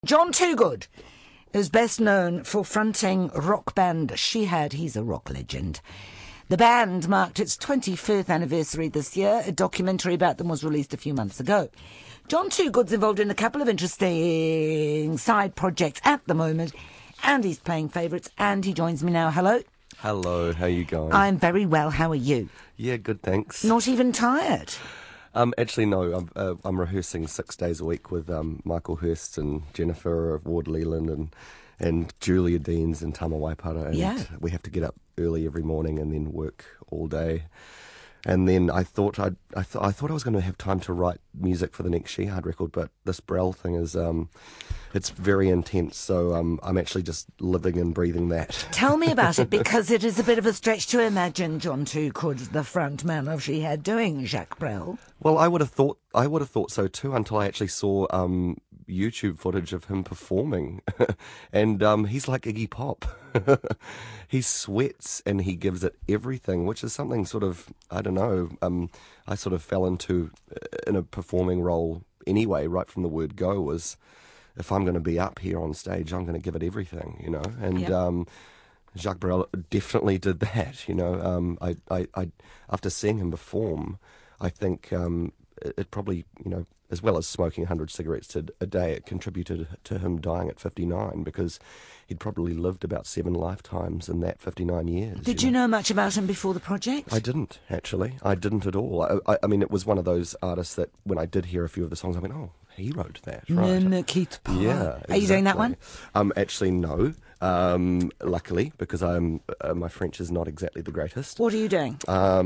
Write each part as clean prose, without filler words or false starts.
John Toogood is best known for fronting rock band Shihad. He's a rock legend. The band marked its 25th anniversary this year. A documentary about them was released a few months ago. John Toogood's involved in a couple of interesting side projects at the moment, and he's playing favourites, and he joins me now. Hello. Hello, how are you going? I'm very well. How are you? Yeah, good, thanks. Not even tired? Actually, no. I'm rehearsing 6 days a week with Michael Hurst and Jennifer Ward Leland and Julia Deans and Tama Waipara. And we have to get up early every morning and then work all day. And then I thought I was going to have time to write music for the next Shihad record, but this Brel thing is it's very intense. So I'm actually just living and breathing that. Tell me about it, because it is a bit of a stretch to imagine John Toogood, the front man of Shihad, doing Jacques Brel. Well, I would have thought so too, until I actually saw YouTube footage of him performing, and he's like Iggy Pop. He sweats and he gives it everything, which is something sort of, I don't know, I sort of fell into in a performing role anyway, right from the word go, was if I'm going to be up here on stage, I'm going to give it everything, you know. And Jacques Brel definitely did that, you know. I after seeing him perform, I think it probably, you know, as well as smoking 100 cigarettes a day, it contributed to him dying at 59, because he'd probably lived about 7 lifetimes in that 59 years. Did you know much about him before the project? I didn't, actually. I didn't at all. I mean, it was one of those artists that when I did hear a few of the songs, I went, oh, he wrote that, right? Ne quitte pas. Yeah, exactly. Are you doing that one? Actually, no. Luckily, because my French is not exactly the greatest. What are you doing?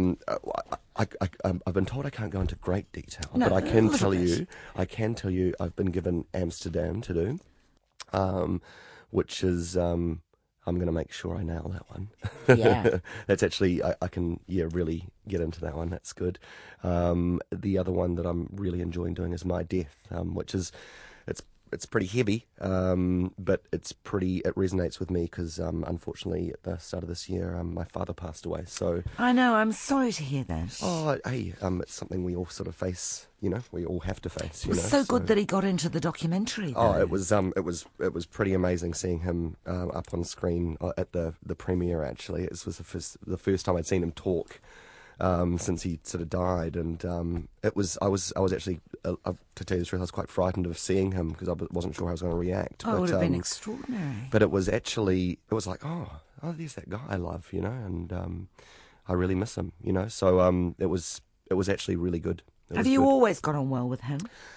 I've been told I can't go into great detail, No, but I can tell you I've been given Amsterdam to do, which is I'm going to make sure I nail that one. Yeah. That's actually, I can really get into that one. That's good. The other one that I'm really enjoying doing is My Death, which is, it's pretty heavy, but it resonates with me because, unfortunately, at the start of this year, my father passed away. So I know, I'm sorry to hear that. Oh, hey, it's something we all sort of face, you know, we all have to face, It was so good that he got into the documentary, though. Oh, it was pretty amazing seeing him up on screen at the premiere, actually. It was the first time I'd seen him talk since he sort of died, and I was actually, to tell you the truth, I was quite frightened of seeing him because I wasn't sure how I was going to react. Oh, it would have been extraordinary. But it was like, oh, there's that guy I love, you know, and I really miss him, you know. So it was actually really good. Have you always got on well with him?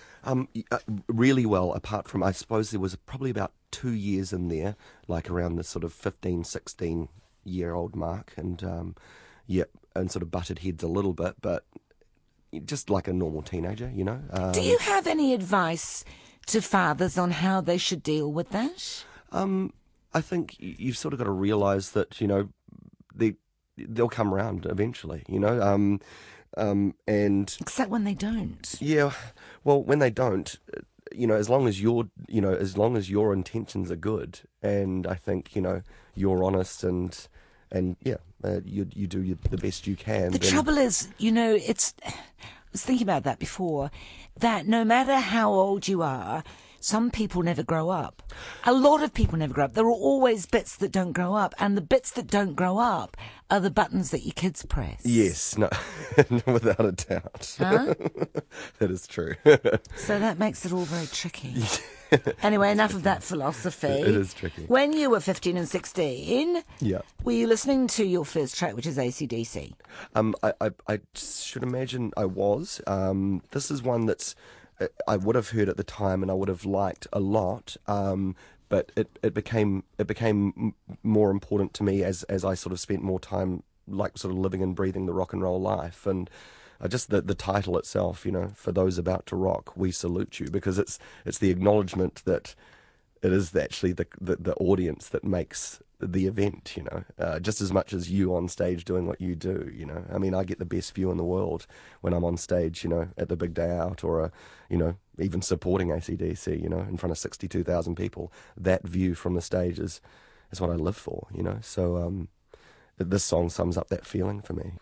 Really well, apart from, I suppose there was probably about 2 years in there, like around the sort of 15, 16-year-old mark, and and sort of butted heads a little bit, but just like a normal teenager, you know. Do you have any advice to fathers on how they should deal with that? I think you've sort of got to realise that, you know, they'll come around eventually, you know. And except when they don't. Yeah, well, when they don't, you know, as long as your intentions are good, and I think, you know, you're honest and you do the best you can. The trouble is, you know, I was thinking about that before, that no matter how old you are, some people never grow up. A lot of people never grow up. There are always bits that don't grow up, and the bits that don't grow up are the buttons that your kids press. Yes, no, without a doubt. Huh? That is true. So that makes it all very tricky. Anyway, enough of that philosophy. It is tricky. When you were 15 and 16, were you listening to your first track, which is AC/DC? I should imagine I was. This is one that's I would have heard at the time and I would have liked a lot, but it became more important to me as I sort of spent more time like sort of living and breathing the rock and roll life. And just the title itself, you know, for those about to rock, we salute you, because it's the acknowledgement that it is actually the audience that makes the event, you know, just as much as you on stage doing what you do, you know. I mean, I get the best view in the world when I'm on stage, you know, at the big day out, or you know, even supporting AC/DC, you know, in front of 62,000 people. That view from the stage is what I live for, you know. So this song sums up that feeling for me.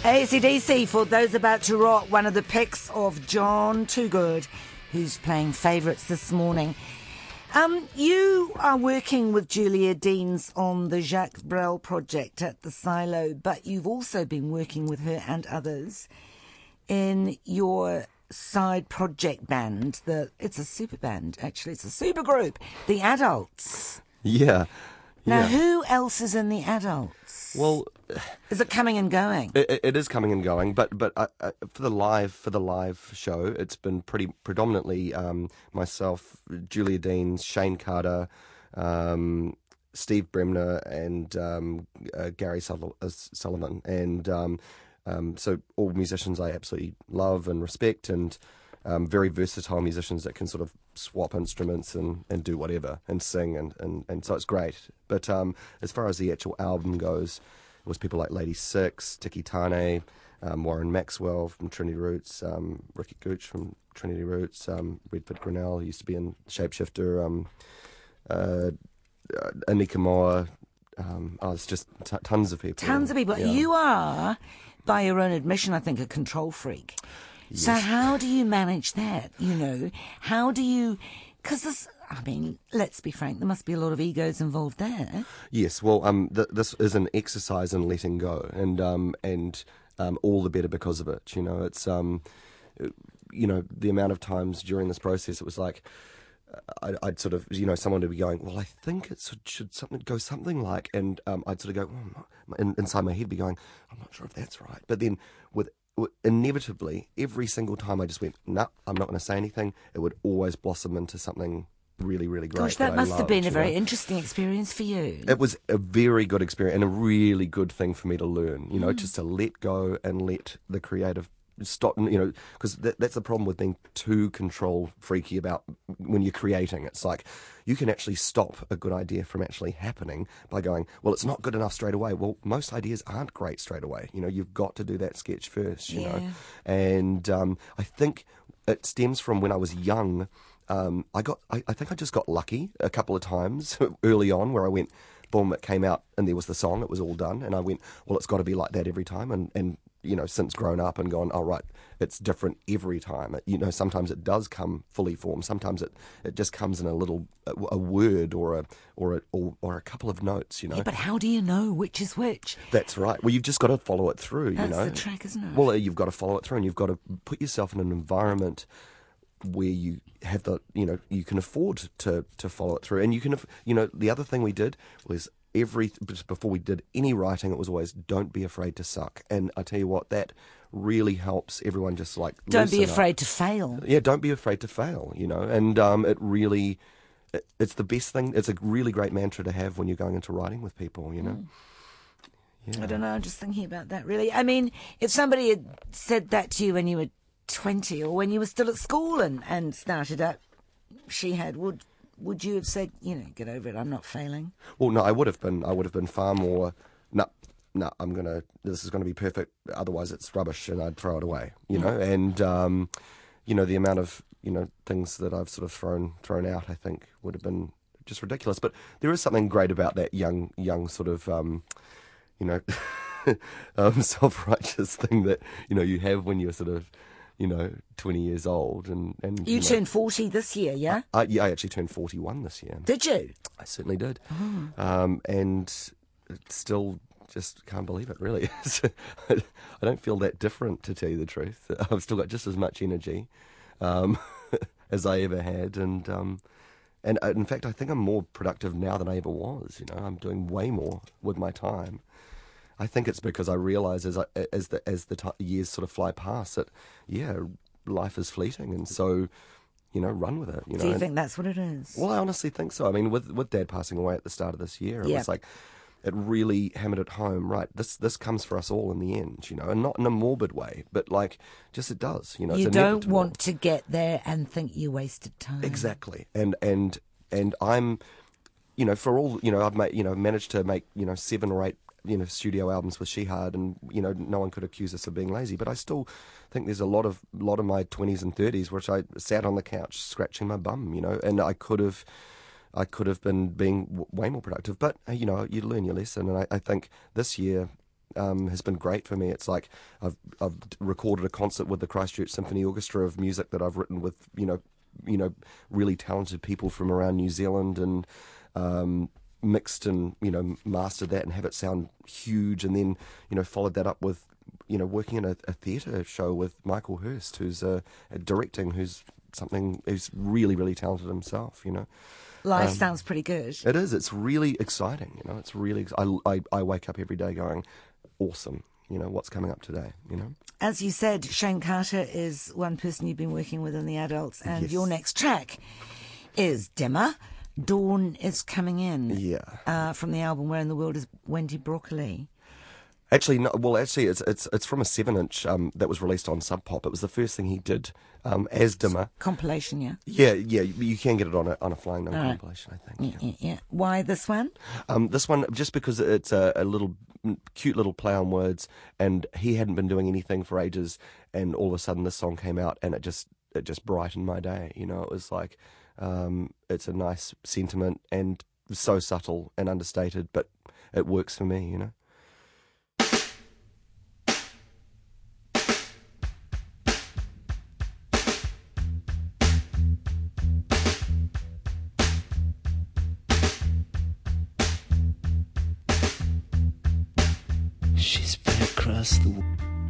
AC/DC, for those about to rock, one of the picks of John Toogood, who's playing favourites this morning. You are working with Julia Deans on the Jacques Brel project at the Silo, but you've also been working with her and others in your side project band. It's a super band, actually. It's a super group, The Adults. Yeah. Now, who else is in The Adults? Well, is it coming and going? It is coming and going, but for the live show, it's been predominantly myself, Julia Deans, Shane Carter, Steve Bremner, and Gary Sullivan, and so all musicians I absolutely love and respect, and very versatile musicians that can sort of swap instruments and do whatever and sing, and so it's great. But as far as the actual album goes, it was people like Lady Six, Tiki Tane, Warren Maxwell from Trinity Roots, Ricky Gooch from Trinity Roots, Redford Grinnell, who used to be in Shapeshifter, Anika Moa. It's just tons of people. Tons of people. Yeah. You are, by your own admission, I think, a control freak. Yes. So how do you manage that? How do you... Because let's be frank, there must be a lot of egos involved there. Yes, well, this is an exercise in letting go, and all the better because of it. It's the amount of times during this process, it was like I'd sort of, someone would be going, well, I think it should something like, and I'd sort of go, inside my head be going, I'm not sure if that's right. But then inevitably, every single time I just went, no, I'm not going to say anything, it would always blossom into something really, really great. Gosh, that must have been a very interesting experience for you. It was a very good experience and a really good thing for me to learn, just to let go and let the creative stop, because that's the problem with being too control freaky about when you're creating. It's like you can actually stop a good idea from actually happening by going, well, it's not good enough straight away. Well, most ideas aren't great straight away. You've got to do that sketch first, you know. And I think it stems from when I was young. I think I just got lucky a couple of times early on where I went, boom, it came out and there was the song, it was all done. And I went, well, it's got to be like that every time. And since grown up and gone, oh, right, it's different every time. Sometimes it does come fully formed. Sometimes it just comes in a word or a couple of notes, Yeah, but how do you know which is which? That's right. Well, you've just got to follow it through, That's the track, isn't it? Well, you've got to follow it through and you've got to put yourself in an environment where you have you can afford to follow it through. And you can, the other thing we did was before we did any writing, it was always, don't be afraid to suck. And I tell you what, that really helps everyone just like don't be afraid to fail. Yeah, don't be afraid to fail, and it really, it's the best thing. It's a really great mantra to have when you're going into writing with people, Yeah. I don't know, I'm just thinking about that, really. I mean, if somebody had said that to you when you were 20 or when you were still at school and started up, would you have said, get over it, I'm not failing? Well, no, I would have been far more, no, this is going to be perfect, otherwise it's rubbish and I'd throw it away, you know, and, the amount of, things that I've sort of thrown out, I think would have been just ridiculous. But there is something great about that young sort of, self-righteous thing that, you have when you're sort of, 20 years old. And you turned 40 this year, yeah? I actually turned 41 this year. Did you? I certainly did. And still just can't believe it, really. I don't feel that different, to tell you the truth. I've still got just as much energy as I ever had. And in fact, I think I'm more productive now than I ever was. I'm doing way more with my time. I think it's because I realise as the years sort of fly past that, life is fleeting, and so, run with it. Do you think that's what it is? Well, I honestly think so. I mean, with Dad passing away at the start of this year, it was like, it really hammered it home. Right, this comes for us all in the end, and not in a morbid way, but like, just it does. You don't want to get there and think you wasted time. Exactly, and I'm, for all, I've managed to make 7 or 8. Studio albums with Shehad, and no one could accuse us of being lazy. But I still think there's a lot of my 20s and 30s which I sat on the couch scratching my bum, and I could have been being way more productive. But you learn your lesson, and I think this year, has been great for me. It's like I've recorded a concert with the Christchurch Symphony Orchestra of music that I've written with really talented people from around New Zealand, and mixed and mastered that and have it sound huge, and then followed that up with working in a theatre show with Michael Hurst, who's directing, who's really, really talented himself. Life sounds pretty good. It is. It's really exciting. It's really. I wake up every day going, awesome. What's coming up today. As you said, Shane Carter is one person you've been working with in the adults, and Yes. your next track is Dimmer. Dawn is coming in. Yeah. From the album Where in the World is Wendy Broccoli? Actually, no. Well, actually, it's from a 7-inch that was released on Sub Pop. It was the first thing he did as Dimmer. Compilation, yeah. Yeah. You can get it on a Flying Nun compilation, I think. Yeah. Why this one? This one just because it's a little cute little play on words, and he hadn't been doing anything for ages, and all of a sudden this song came out, and it just brightened my day. It was like it's a nice sentiment and so subtle and understated, but it works for me. She's been across the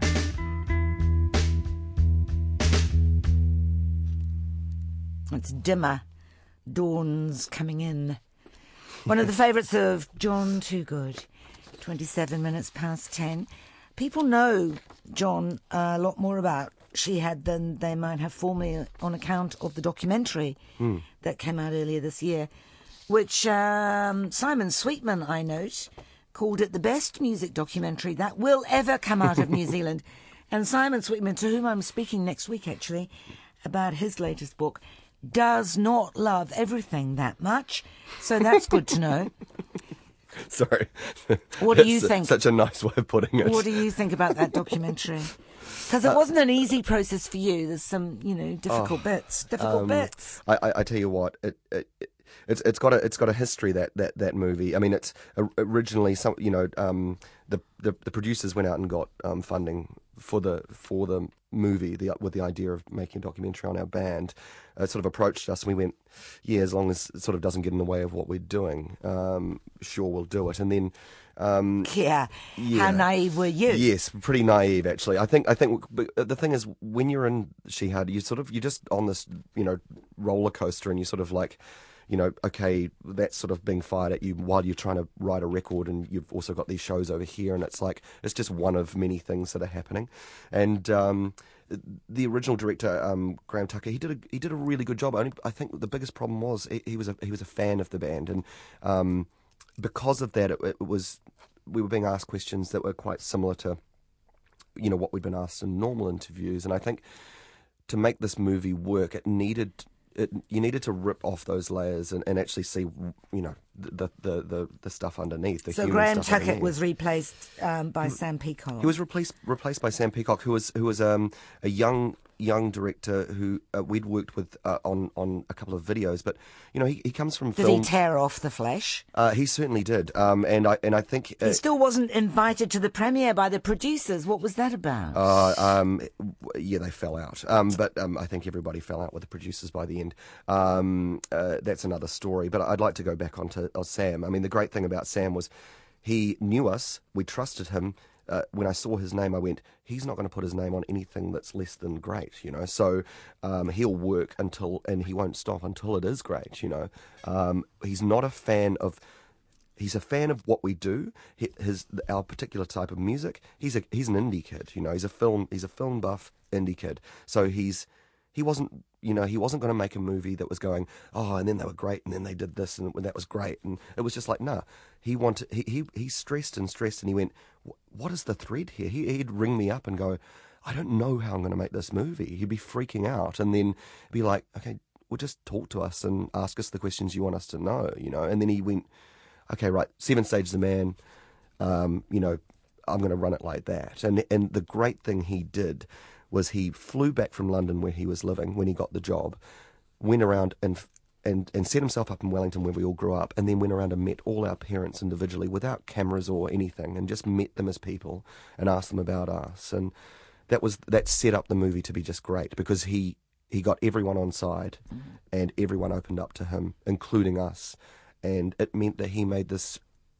It's Dimmer. Dawn's coming in. One of the favourites of John Toogood. 27 minutes past 10. People know John a lot more about She Had than they might have formerly on account of the documentary that came out earlier this year, which Simon Sweetman, I note, called it the best music documentary that will ever come out of New Zealand. And Simon Sweetman, to whom I'm speaking next week, actually, about his latest book, does not love everything that much. So that's good to know. Sorry. What do you think? Such a nice way of putting it. What do you think about that documentary? Because it wasn't an easy process for you. There's some, difficult bits. I tell you what, it's got a history, that movie. I mean, it's originally the producers went out and got funding for the movie with the idea of making a documentary on our band. Sort of approached us, and we went, yeah, as long as it sort of doesn't get in the way of what we're doing, sure, we'll do it. And then Yeah. How naive were you? Yes, pretty naive actually. I think the thing is, when you're in She Had, you're just on this roller coaster, and you sort of like, okay, that's sort of being fired at you while you're trying to write a record, and you've also got these shows over here, and it's like it's just one of many things that are happening. And the original director, Graham Tucker, he did a really good job. I think the biggest problem was he was a fan of the band, and because of that, we were being asked questions that were quite similar to what we'd been asked in normal interviews. And I think to make this movie work, you needed to rip off those layers and actually see the stuff underneath. The so human Graham stuff Tuckett underneath. was replaced by Sam Peacock. He was replaced by Sam Peacock, who was a young director who we'd worked with on a couple of videos. But he comes from Did film. he tear off the flesh? He certainly did. And I think He still wasn't invited to the premiere by the producers. What was that about? yeah, they fell out. But I think everybody fell out with the producers by the end. That's another story. But I'd like to go back onto Sam. I mean, the great thing about Sam was he knew us. We trusted him. When I saw his name, I went, he's not going to put his name on anything that's less than great, So he'll work and he won't stop until it is great, He's not a fan of. He's a fan of what we do, our particular type of music. He's an indie kid, He's a film buff indie kid. So he wasn't going to make a movie that was going, oh, and then they were great, and then they did this, and that was great, and it was just like, nah. He stressed, and he went, what is the thread here? He'd ring me up and go, I don't know how I'm going to make this movie. He'd be freaking out, and then be like, okay, well, just talk to us and ask us the questions you want us to know, And then he went, okay, right, 7 Stages of Man, I'm going to run it like that. And the great thing he did was he flew back from London where he was living when he got the job, went around and and set himself up in Wellington where we all grew up, and then went around and met all our parents individually without cameras or anything, and just met them as people and asked them about us. And that set up the movie to be just great, because he got everyone on side, and everyone opened up to him, including us. And it meant that he made this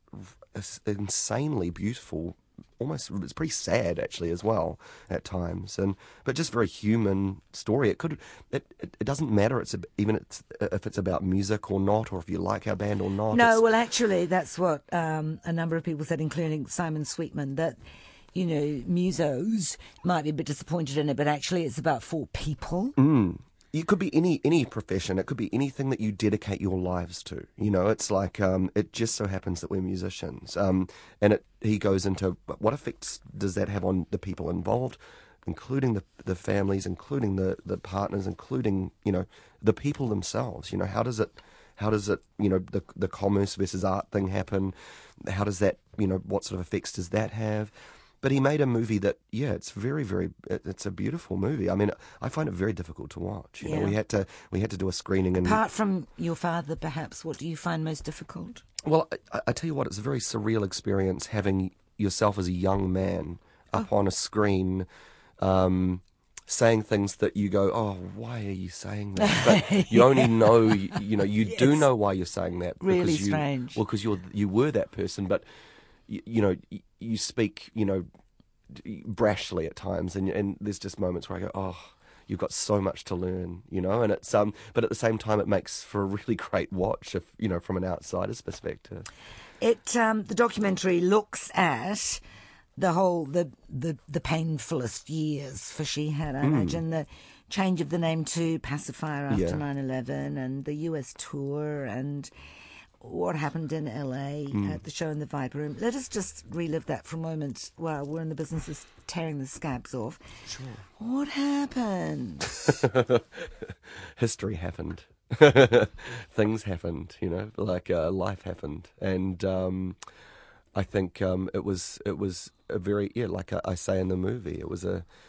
insanely beautiful, almost, it's pretty sad actually as well at times, but just very human story. It doesn't matter if it's about music or not, or if you like our band or not. No, well, actually, that's what a number of people said, including Simon Sweetman, that, you know, musos might be a bit disappointed in it, but actually it's about 4 people. It could be any profession. It could be anything that you dedicate your lives to. You know, it's like it just so happens that we're musicians. And he goes into what effects does that have on the people involved, including the families, including the partners, including, you know, the people themselves. You know, how does it you know, the commerce versus art thing happen? How does that, you know, what sort of effects does that have? But he made a movie that, yeah, it's it's a beautiful movie. I mean, I find it very difficult to watch. You know, we had to do a screening. And apart from your father, perhaps, what do you find most difficult? Well, I tell you what, it's a very surreal experience having yourself as a young man up on a screen, saying things that you go, oh, why are you saying that? But you only know, you know, you do know why you're saying that. Really strange. Well, because you were that person, but you know, you speak, you know, brashly at times, and there's just moments where I go, oh, you've got so much to learn, you know, and it's but at the same time, it makes for a really great watch, if you know, from an outsider's perspective. The documentary looks at the whole the painfulest years for Shihad. I imagine the change of the name to Pacifier after 9/11, and the US tour, and what happened in LA at the show in the Viper Room. Let us just relive that for a moment while we're in the business of tearing the scabs off. Sure. What happened? History happened. Things happened, you know, like life happened. And I think it was a very, like I say in the movie, it was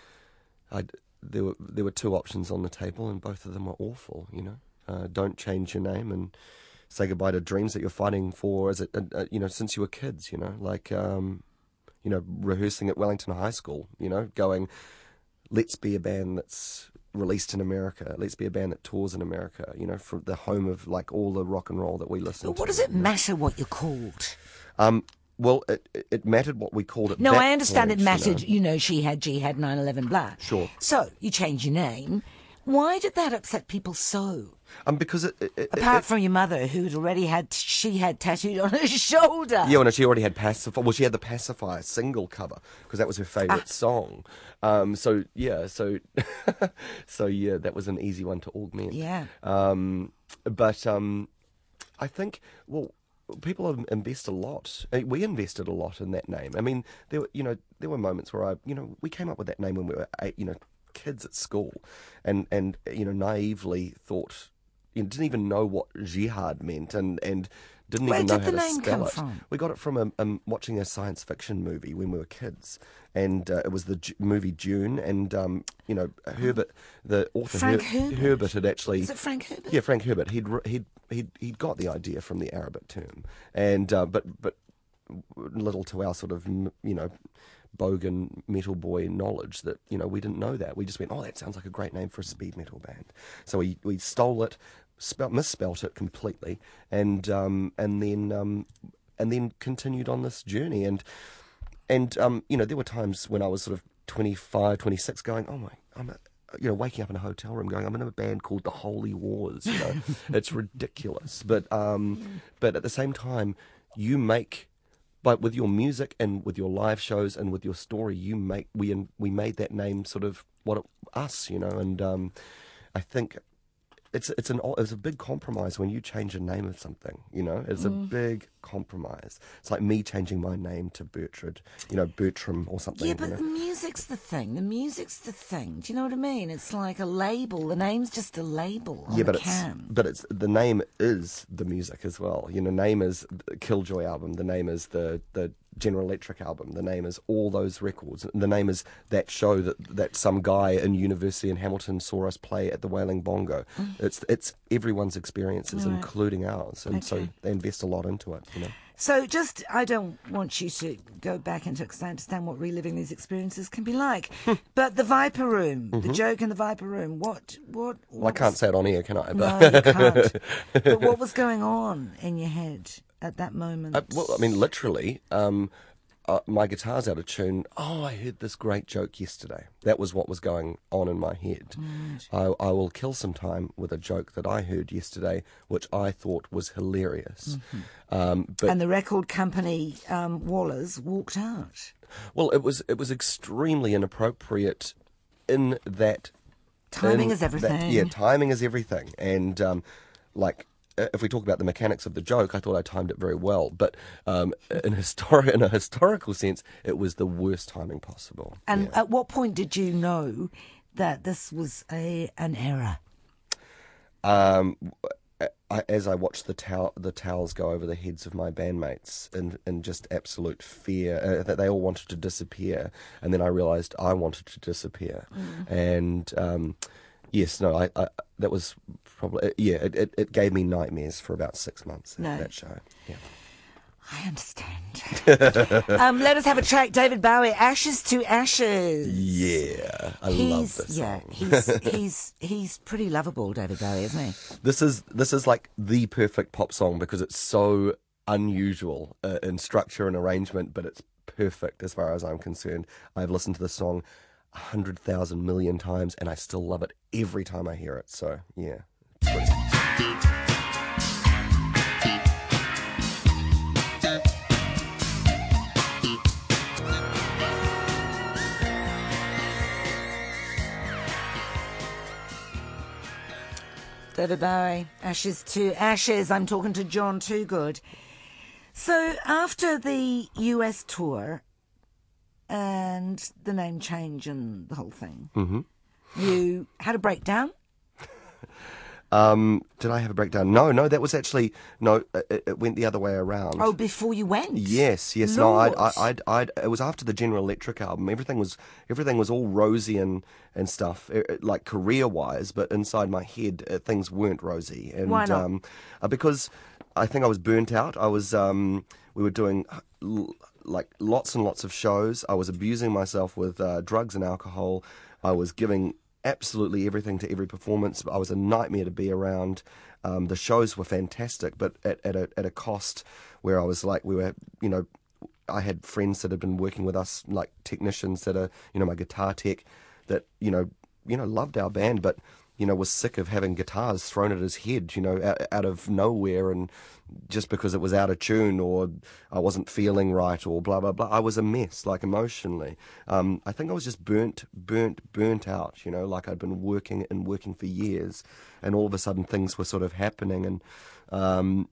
there were 2 options on the table, and both of them were awful, you know. Don't change your name, and say goodbye to dreams that you're fighting for, you know, since you were kids, you know, like, you know, rehearsing at Wellington High School, you know, going, let's be a band that's released in America, let's be a band that tours in America, you know, from the home of, like, all the rock and roll that we listen to. But what does it matter what you're called? Well, it mattered what we called it. No, I understand it mattered, you know, Shihad, 9/11, blah. Sure. So, you change your name. Why did that upset people so? Because apart from your mother, who had already had tattooed on her shoulder. Yeah, well, she already had Pacifier. Well, she had the Pacifier single cover because that was her favourite song. So that was an easy one to augment. Yeah. But I think, well, people have invested a lot. We invested a lot in that name. I mean, there were moments where we came up with that name when we were kids at school, and naively thought, didn't even know what jihad meant, and didn't even know how to spell it. Where did the name come from? We got it from watching a science fiction movie when we were kids, and it was the movie Dune, and Herbert, the author Frank Herbert had actually. Is it Frank Herbert? Yeah, Frank Herbert. He'd got the idea from the Arabic term, and but little to our sort of bogan metal boy knowledge that we didn't know that. We just went, oh, that sounds like a great name for a speed metal band. So we stole it, misspelt it completely, and then continued on this journey. And there were times when I was sort of 25, 26, going, oh my, waking up in a hotel room going, I'm in a band called The Holy Wars. It's ridiculous. But at the same time, but with your music and with your live shows and with your story, we made that name sort of us, and I think it's a big compromise when you change the name of something, it's a big compromise. It's like me changing my name to Bertrand, Bertram or something. Yeah, but the music's the thing. Do you know what I mean? It's like a label. The name's just a label on a can. But it's the name is the music as well. Name is the Killjoy album. The name is the General Electric album. The name is all those records. The name is that show that some guy in university in Hamilton saw us play at the Wailing Bongo. It's everyone's experiences, including ours, and so they invest a lot into it. So I don't want you to go back into it because I understand what reliving these experiences can be like. But the Viper Room, the joke in the Viper Room, what Well, I can't say it on air, can I? No, you can't. But what was going on in your head at that moment? Well, I mean, literally, my guitar's out of tune. Oh, I heard this great joke yesterday. That was what was going on in my head. I will kill some time with a joke that I heard yesterday, which I thought was hilarious. But and the record company, Wallers, walked out. Well, it was extremely inappropriate in that... Timing is everything. Timing is everything. And, if we talk about the mechanics of the joke, I thought I timed it very well. But in a historical sense, it was the worst timing possible. And at what point did you know that this was an error? As I watched the towels go over the heads of my bandmates in just absolute fear, that they all wanted to disappear. And then I realised I wanted to disappear. And... yes, no, I that was probably, it gave me nightmares for about 6 months, that show. Yeah. I understand. Let us have a track, David Bowie, Ashes to Ashes. Yeah, I love this song. He's pretty lovable, David Bowie, isn't he? This is like the perfect pop song because it's so unusual in structure and arrangement, but it's perfect as far as I'm concerned. I've listened to this song 100,000 million times, and I still love it every time I hear it. So, yeah, it's brilliant. David Bowie, Ashes to Ashes. I'm talking to John Toogood. So, after the US tour and the name change and the whole thing, you had a breakdown? Did I have a breakdown? No, that was actually, it went the other way around. Oh, before you went? Yes. Lord. No, it was after the General Electric album. Everything was all rosy and stuff, like career-wise, but inside my head, things weren't rosy. And, why not? Because I think I was burnt out. We were doing lots and lots of shows. I was abusing myself with drugs and alcohol. I was giving absolutely everything to every performance. I was a nightmare to be around. The shows were fantastic, but at a cost where I was like, I had friends that had been working with us, like technicians that are, my guitar tech, that, loved our band, but, was sick of having guitars thrown at his head, out of nowhere, and just because it was out of tune or I wasn't feeling right or blah, blah, blah. I was a mess, like emotionally. I think I was just burnt out, like I'd been working for years, and all of a sudden things were sort of happening, and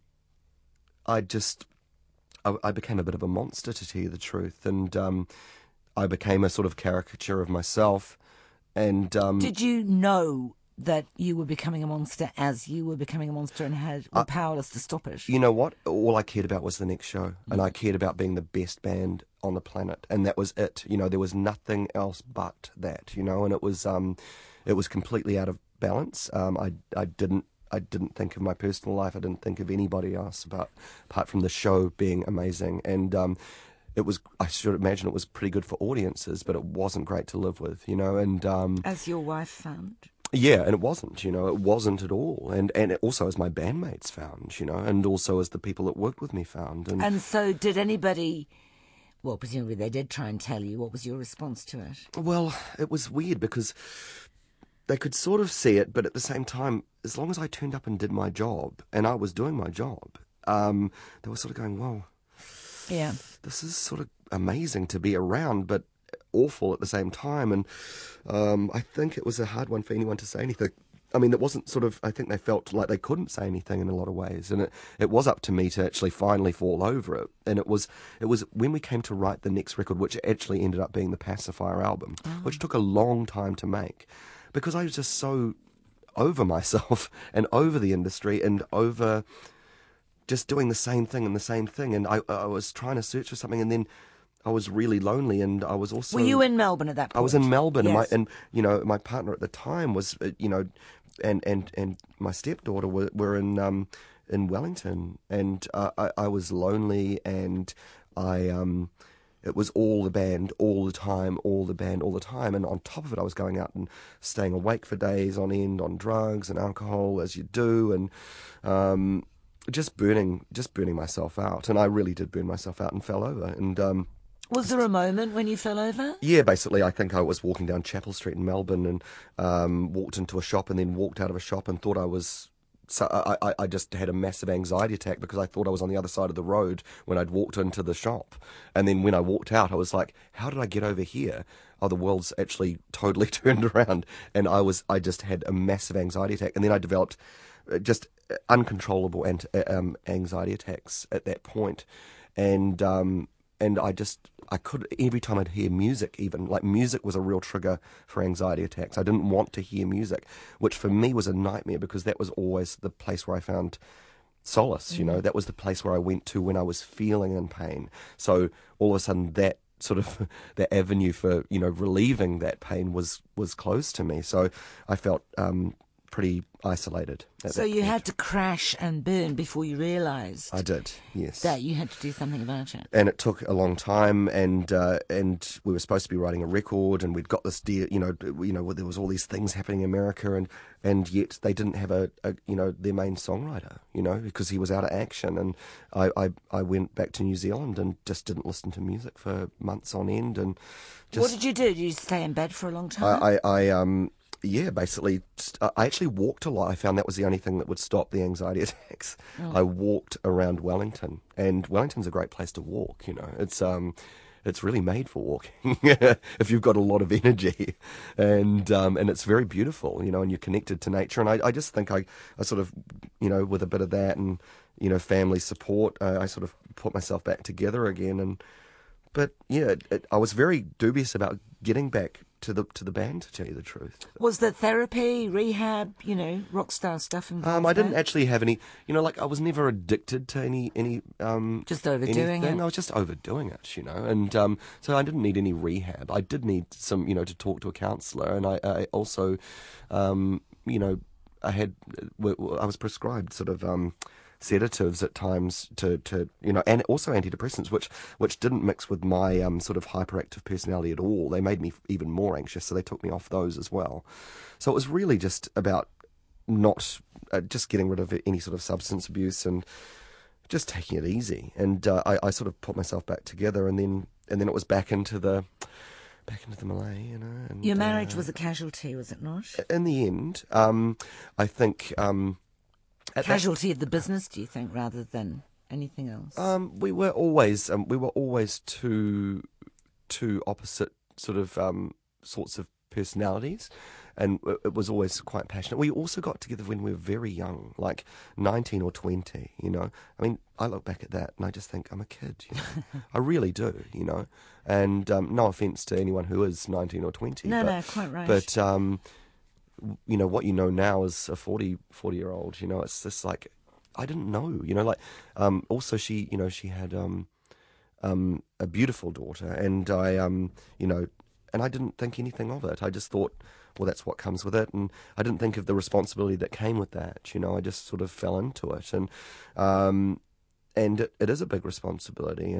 I became a bit of a monster, to tell you the truth, and I became a sort of caricature of myself. And did you know that you were becoming a monster as you were becoming a monster and were powerless to stop it? You know what? All I cared about was the next show, and I cared about being the best band on the planet, and that was it. There was nothing else but that. And it was completely out of balance. I didn't think of my personal life. I didn't think of anybody else apart from the show being amazing. And I should imagine it was pretty good for audiences, but it wasn't great to live with, and as your wife found. Yeah, and it wasn't, it wasn't at all. And it also as my bandmates found, and also as the people that worked with me found. And so did anybody, well, presumably they did try and tell you. What was your response to it? Well, it was weird because they could sort of see it, but at the same time, as long as I turned up and did my job, and I was doing my job, they were sort of going, whoa, yeah, this is sort of amazing to be around, but awful at the same time. And I think it was a hard one for anyone to say anything. I mean, it wasn't sort of, I think they felt like they couldn't say anything in a lot of ways, and it was up to me to actually finally fall over it. And it was when we came to write the next record, which actually ended up being the Pacifier album, which took a long time to make, because I was just so over myself and over the industry and over just doing the same thing and the same thing. And I was trying to search for something, and then I was really lonely, and I was also... Were you in Melbourne at that point? I was in Melbourne, Yes. and my partner at the time was, and my stepdaughter were in Wellington, and I was lonely, and it was all the band, all the time, all the band, all the time. And on top of it, I was going out and staying awake for days on end on drugs and alcohol, as you do, and just burning myself out. And I really did burn myself out and fell over. And Was there a moment when you fell over? yeah, basically, I think I was walking down Chapel Street in Melbourne and walked into a shop and then walked out of a shop and thought I was... So I just had a massive anxiety attack because I thought I was on the other side of the road when I'd walked into the shop. And then when I walked out, I was like, how did I get over here? Oh, the world's actually totally turned around. And I just had a massive anxiety attack. And then I developed just uncontrollable anxiety attacks at that point. And I could, every time I'd hear music, even, like, music was a real trigger for anxiety attacks. I didn't want to hear music, which for me was a nightmare because that was always the place where I found solace, that was the place where I went to when I was feeling in pain. So all of a sudden that sort of, that avenue for, relieving that pain was closed to me. So I felt pretty isolated at So that you point. had to crash and burn before you realised I did, yes. that you had to do something about it. And it took a long time, and we were supposed to be writing a record, and we'd got this deal, there was all these things happening in America, and yet they didn't have their main songwriter, because he was out of action, and I went back to New Zealand and just didn't listen to music for months on end, and just... What did you do? Did you stay in bed for a long time? Yeah, basically, I actually walked a lot. I found that was the only thing that would stop the anxiety attacks. Oh. I walked around Wellington, and Wellington's a great place to walk. It's really made for walking if you've got a lot of energy, and it's very beautiful, and you're connected to nature. And I just think I sort of, with a bit of that and family support, I sort of put myself back together again. But yeah, I was very dubious about getting back to the band, to tell you the truth. Was there therapy, rehab, rock star stuff involved? I didn't there? actually have any, I was never addicted to any Just overdoing anything. it. I was just overdoing it, and so I didn't need any rehab. I did need some, to talk to a counsellor, and I also, I was prescribed sort of sedatives at times to and also antidepressants, which didn't mix with my sort of hyperactive personality at all. They made me even more anxious, so they took me off those as well. So it was really just about not just getting rid of any sort of substance abuse and just taking it easy. And I sort of put myself back together, and then it was back into the Malay, And, Your marriage was a casualty, was it not? In the end, I think. Casualty of the business, do you think, rather than anything else? We were always two opposite sort of sorts of personalities, and it was always quite passionate. We also got together when we were very young, like 19 or 20. I mean, I look back at that and I just think I'm a kid. I really do. And no offence to anyone who is 19 or 20. No, quite right. But what now as a 40-year-old, it's just like, I didn't know, also she had a beautiful daughter, and I didn't think anything of it. I just thought, well, that's what comes with it, and I didn't think of the responsibility that came with that. I just sort of fell into it, and it is a big responsibility,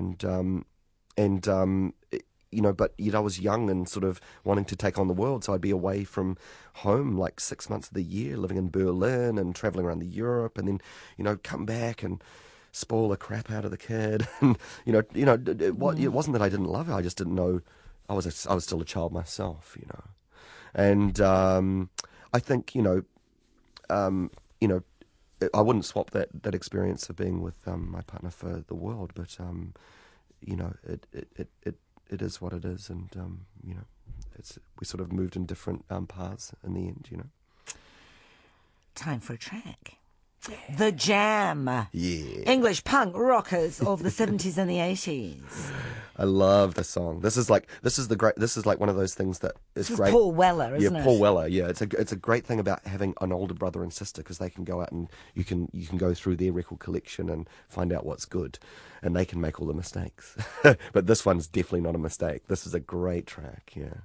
but yet I was young and sort of wanting to take on the world, so I'd be away from home like 6 months of the year, living in Berlin and travelling around Europe, and then, come back and spoil the crap out of the kid. And, it wasn't that I didn't love her, I just didn't know, I was still a child myself, And I think, I wouldn't swap that experience of being with my partner for the world, but, it is what it is, and we sort of moved in different paths in the end. Time for a track. The Jam. Yeah. English punk rockers of the 70s and the 80s. I love the song. This is like one of those things that is This is great. Paul Weller, isn't it? Yeah, Paul Weller. Yeah, it's a great thing about having an older brother and sister because they can go out and you can go through their record collection and find out what's good, and they can make all the mistakes. But this one's definitely not a mistake. This is a great track. Yeah.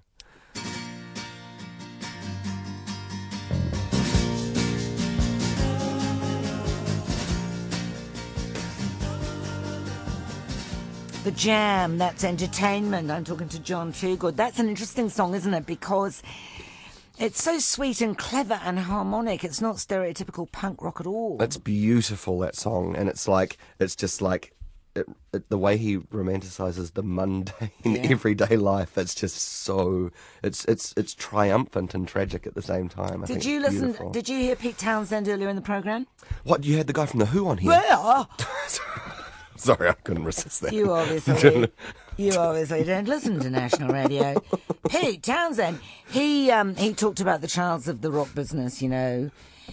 The Jam, that's entertainment. I'm talking to John Toogood. That's an interesting song, isn't it? Because it's so sweet and clever and harmonic. It's not stereotypical punk rock at all. It's beautiful, that song, and it's just like the way he romanticizes the mundane, everyday life. It's just so it's triumphant and tragic at the same time. I think Did you it's listen? beautiful. Did you hear Pete Townsend earlier in the programme? What, you had the guy from the Who on here? Well, Sorry, I couldn't resist that. you obviously don't listen to national radio. Pete Townsend, he talked about the trials of the rock business, and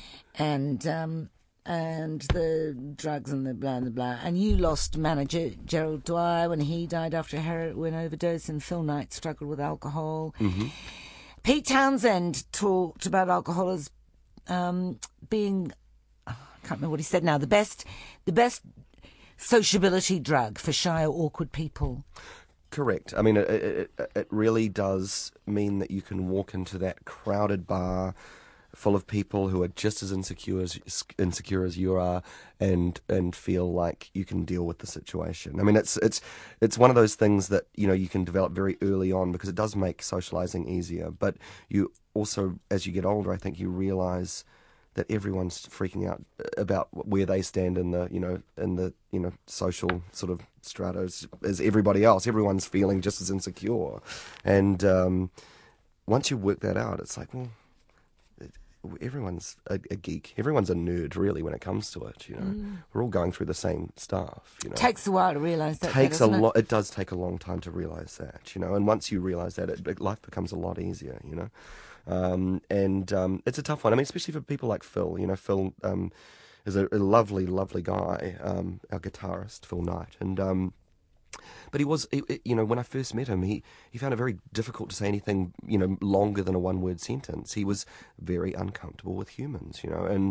the drugs and the blah and the blah. And you lost manager Gerald Dwyer when he died after a heroin overdose, and Phil Knight struggled with alcohol. Mm-hmm. Pete Townsend talked about alcohol as being, I can't remember what he said now, the best sociability drug for shy or awkward people. Correct. I mean, it really does mean that you can walk into that crowded bar full of people who are just as insecure as you are, and feel like you can deal with the situation. I mean, it's one of those things that you can develop very early on because it does make socializing easier. But you also, as you get older, I think you realise that everyone's freaking out about where they stand in the social sort of stratos as everybody else. Everyone's feeling just as insecure, and once you work that out, it's like, well, everyone's a geek. Everyone's a nerd, really, when it comes to it. We're all going through the same stuff. Takes a while to realise that. It does take a long time to realise that. And once you realise that, life becomes a lot easier. It's a tough one. I mean, especially for people like Phil. Phil is a lovely, lovely guy, our guitarist, Phil Knight. And but he was, when I first met him, he found it very difficult to say anything, longer than a one-word sentence. He was very uncomfortable with humans,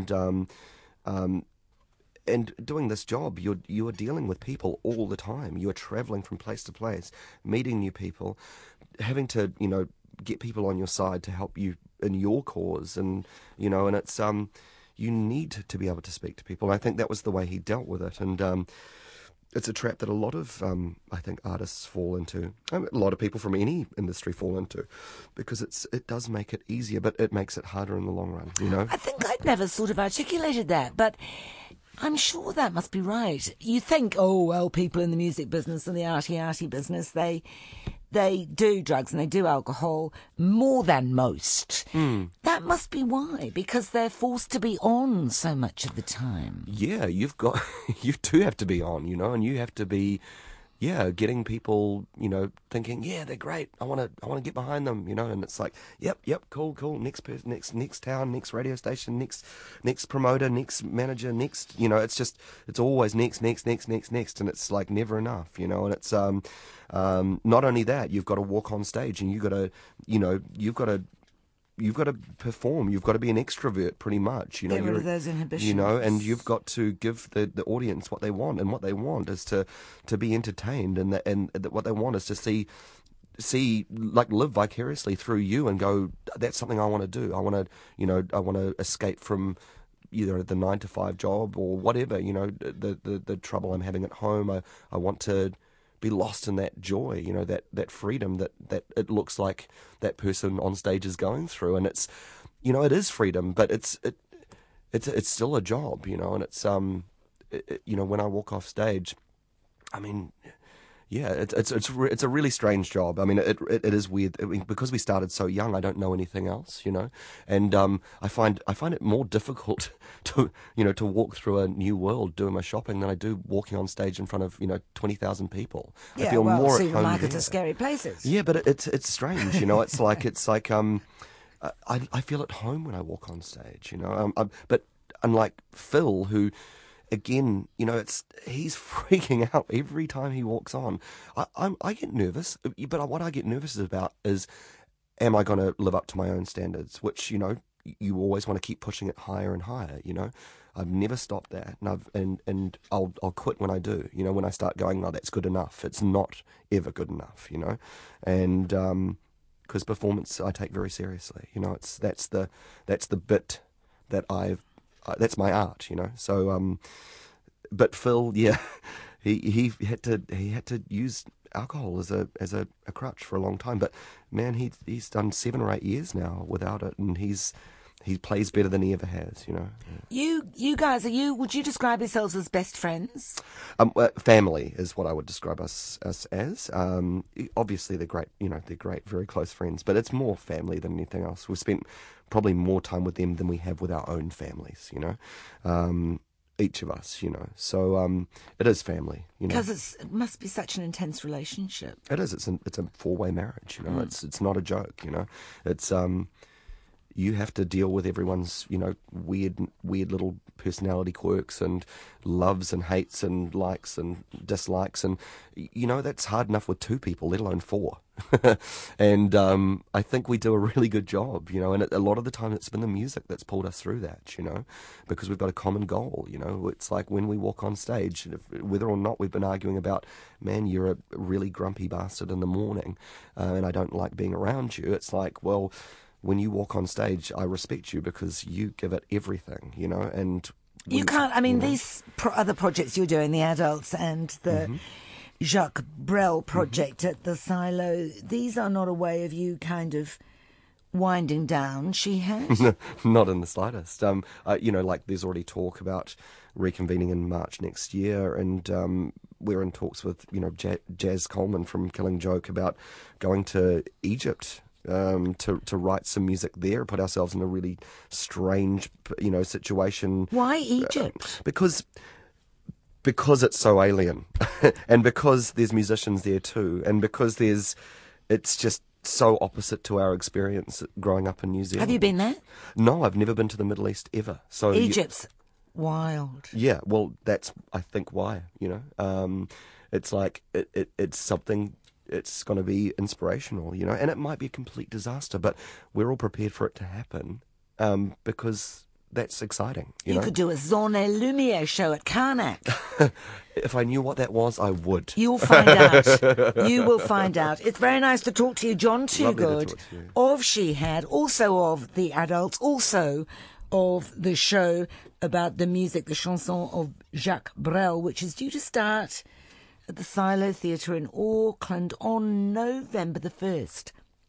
and doing this job, you are dealing with people all the time. You are travelling from place to place, meeting new people, having to, get people on your side to help you in your cause, and and it's you need to be able to speak to people. And I think that was the way he dealt with it, and it's a trap that a lot of I think artists fall into. A lot of people from any industry fall into, because it does make it easier, but it makes it harder in the long run. I think I'd never sort of articulated that, but I'm sure that must be right. You think, oh well, people in the music business and the arty business, they do drugs and they do alcohol more than most. That must be why, because they're forced to be on so much of the time. Yeah, you do have to be on, and you have to be, getting people, thinking, yeah, they're great. I want to get behind them, and it's like, yep, cool. Next person, next town, next radio station, next promoter, next manager, next, it's always next, and it's like never enough, and it's not only that, you've got to walk on stage and you've got to perform. You've got to be an extrovert, pretty much. Get rid of those inhibitions. And you've got to give the audience what they want, and what they want is to be entertained, and what they want is to see like live vicariously through you and go, that's something I want to do. I want to escape from either the 9-to-5 job or whatever. The trouble I'm having at home. I want to be lost in that joy, that freedom that it looks like that person on stage is going through. And it's, it is freedom, but it's still a job, and it's, when I walk off stage, I mean, yeah, it's a really strange job. I mean, it is weird. I mean, because we started so young, I don't know anything else, and I find it more difficult to walk through a new world doing my shopping than I do walking on stage in front of 20,000 people. Yeah, I feel more at home supermarkets there. are scary places. Yeah, but it's strange, it's like I feel at home when I walk on stage, but unlike Phil, who, again, he's freaking out every time he walks on. I get nervous, but what I get nervous about is, am I going to live up to my own standards? Which, you always want to keep pushing it higher and higher. I've never stopped that, and I'll quit when I do. When I start going, oh, that's good enough. It's not ever good enough. And because performance I take very seriously. That's the bit that that's my art. So but Phil, yeah, he had to use alcohol as a crutch for a long time. But man, he's done 7 or 8 years now without it, and he plays better than he ever has. You guys, would you describe yourselves as best friends? Family is what I would describe us as. Obviously, they're great. They're great, very close friends. But it's more family than anything else. We've spent probably more time with them than we have with our own families. Each of us. So it is family. Because it must be such an intense relationship. It is. It's a 4-way marriage. It's not a joke. It's you have to deal with everyone's, weird little personality quirks and loves and hates and likes and dislikes. And, that's hard enough with 2 people, let alone 4. And I think we do a really good job, and a lot of the time it's been the music that's pulled us through that, because we've got a common goal, It's like when we walk on stage, whether or not we've been arguing about, man, you're a really grumpy bastard in the morning, and I don't like being around you. It's like, well, when you walk on stage, I respect you because you give it everything, and you can't. I mean, these other projects you're doing, the adults and the Jacques Brel project at the Silo, these are not a way of you kind of winding down. She has not in the slightest. Like there's already talk about reconvening in March next year, and we're in talks with Jazz Coleman from Killing Joke about going to Egypt. To write some music there, put ourselves in a really strange, situation. Why Egypt? Because it's so alien, and because there's musicians there too, and because it's just so opposite to our experience growing up in New Zealand. Have you been there? No, I've never been to the Middle East ever. So Egypt's wild. Yeah, well, that's I think why. It's like it's something. It's going to be inspirational, and it might be a complete disaster, but we're all prepared for it to happen because that's exciting. You could do a Zone Lumiere show at Karnak. If I knew what that was, I would. You'll find out. You will find out. It's very nice to talk to you, John Toogood, of She Had, also of The Adults, also of the show about the music, the chanson of Jacques Brel, which is due to start at the Silo Theatre in Auckland on November the 1st.